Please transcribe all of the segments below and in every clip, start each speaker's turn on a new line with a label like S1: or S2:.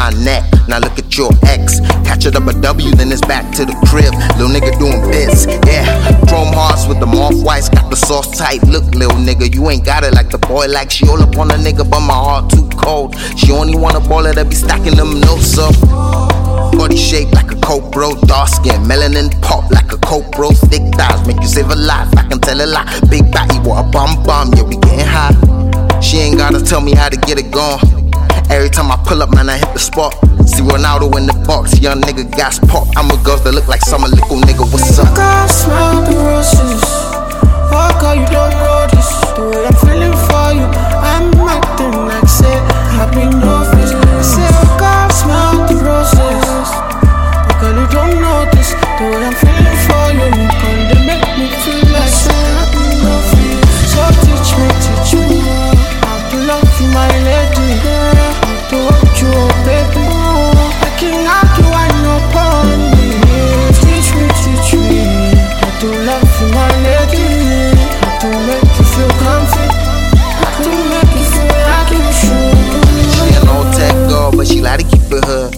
S1: my neck. Now look at your ex. Catch it up a W, then it's back to the crib. Little nigga doing bits, yeah. Chrome hearts with the off-whites, got the sauce tight. Look, little nigga, you ain't got it like the boy. Like she all up on a nigga, but my heart too cold. She only want a baller that be stacking them notes up. Body shaped like a coke, bro. Dark skin, melanin pop like a coke, bro. Thick thighs make you save a life. I can tell a lot. Big body, what a bum bum. Yeah, we getting high. She ain't gotta tell me how to get it going. Every time I pull up, man, I hit the spot. See Ronaldo in the box, young nigga gas pop. I'm with girls that look like summer little nigga. What's up?
S2: I smell the roses. Oh girl, you don't know this. The way I'm feeling for you, I'm acting like say I've been noticed. I say, oh girl, smell the roses. Oh girl, you don't know this. The way I'm feeling for you, girl, they make me feel like say I've been noticed. So teach me how to love you, my lady. How to hold you, oh baby. I cannot do I know upon me. Teach me how to love you, my lady. How to make you feel comfy. How to make you feel like you should.
S1: She an old tech girl, but she like to keep it hood.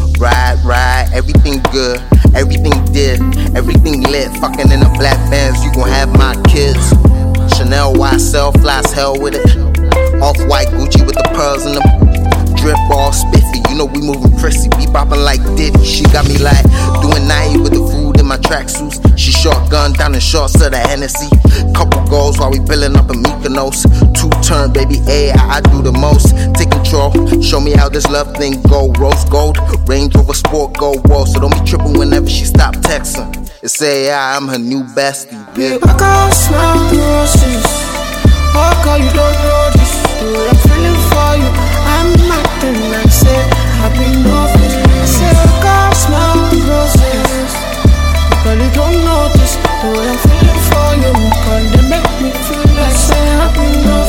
S1: Ride, everything good, everything did, everything lit. Fucking in a black Benz, you gon' have my kids. Chanel YSL, flies hell with it. Off-white Gucci with the pearls in them. Drip all spiffy, you know we moving prissy. We bopping like Diddy. She got me like doing 90 with the food in my tracksuits. She shotgun down in shorts of the Hennessy. Couple goals while we billin' up in Mykonos. Two-turn, baby, I do the most. Take control, show me how this love thing go. Rose gold, Range Rover Sport, go whoa. So don't be trippin' whenever she stop texting. It's AI, I'm her new bestie, yeah.
S2: I can smell the roses. Oh girl, you don't know this. The way I'm feeling for you, I'm acting like say I've been noticed. I say, oh girl, smell the roses. Oh girl, you don't know this. The way I'm feeling for you, girl, they make me feel like say I've been noticed.